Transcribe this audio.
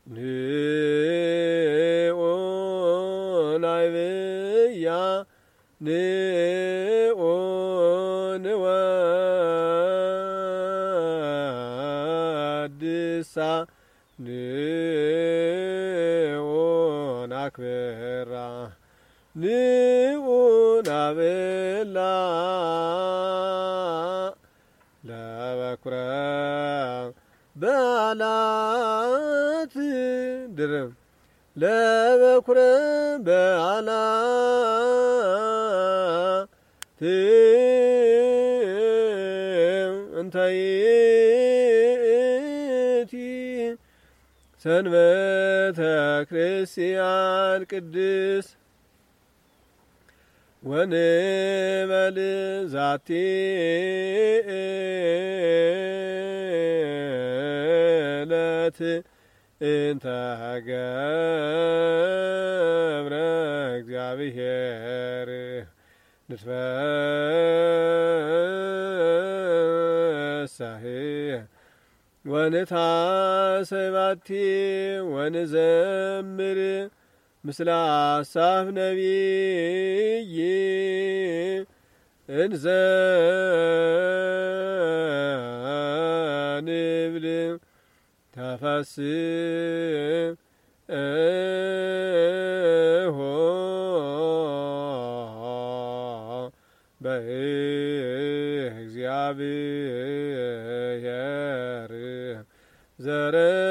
ንዑን አይብያ ንዑን ወድሳ ንዑን አክብራ ንዑን አብላ ለበኩረ በዓላት ድርብ ለበኩረ በዓላት እንተ ይእቲ ሰንበተ ክርስቲያን ቅድስ ወንበል ዛቲ ዕለት እንተ ገብረ እግዚአብሔር ንትፈሳህ ወንታሰይ ባቲ ወንዘምር ምስለ አሳፍ ነቢይ እንዘ ንብል ተፈስሖ በእግዚአብሔር ዘረ